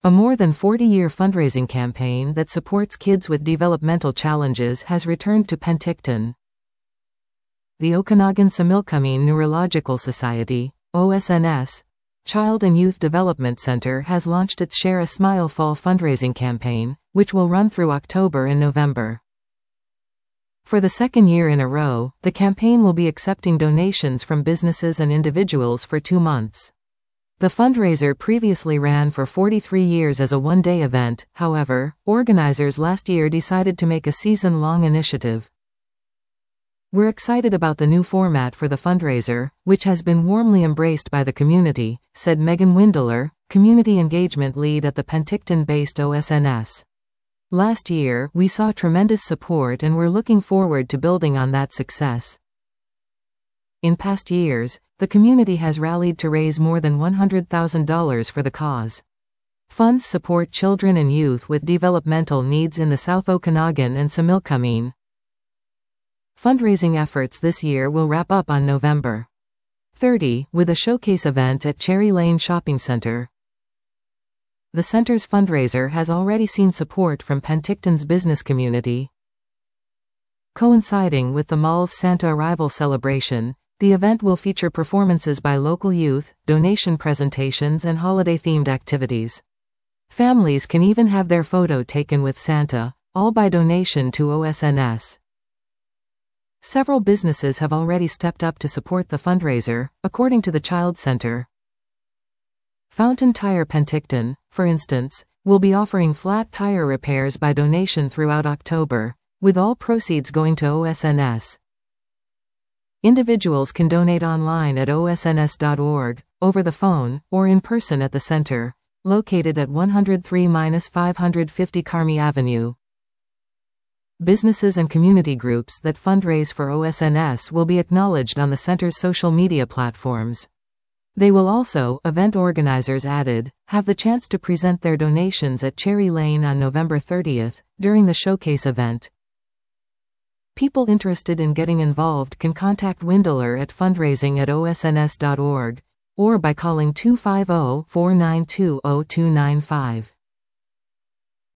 A more than 40-year fundraising campaign that supports kids with developmental challenges has returned to Penticton. The Okanagan Similkameen Neurological Society, OSNS, Child and Youth Development Center has launched its Share a Smile Fall fundraising campaign, which will run through October and November. For the second year in a row, the campaign will be accepting donations from businesses and individuals for 2 months. The fundraiser previously ran for 43 years as a one-day event. However, organizers last year decided to make a season-long initiative. We're excited about the new format for the fundraiser, which has been warmly embraced by the community, said Megan Windler, Community Engagement Lead at the Penticton-based OSNS. Last year, we saw tremendous support and we're looking forward to building on that success. In past years, the community has rallied to raise more than $100,000 for the cause. Funds support children and youth with developmental needs in the South Okanagan and Similkameen. Fundraising efforts this year will wrap up on November 30 with a showcase event at Cherry Lane Shopping Center. The center's fundraiser has already seen support from Penticton's business community. Coinciding with the mall's Santa Arrival celebration, the event will feature performances by local youth, donation presentations and holiday-themed activities. Families can even have their photo taken with Santa, all by donation to OSNS. Several businesses have already stepped up to support the fundraiser, according to the Child Center. Fountain Tire Penticton, for instance, will be offering flat tire repairs by donation throughout October, with all proceeds going to OSNS. Individuals can donate online at osns.org, over the phone, or in person at the center, located at 103-550 Carmi Avenue. Businesses and community groups that fundraise for OSNS will be acknowledged on the center's social media platforms. They will also, event organizers added, have the chance to present their donations at Cherry Lane on November 30th, during the showcase event. People interested in getting involved can contact Windler at fundraising@osns.org, or by calling 250-492-0295.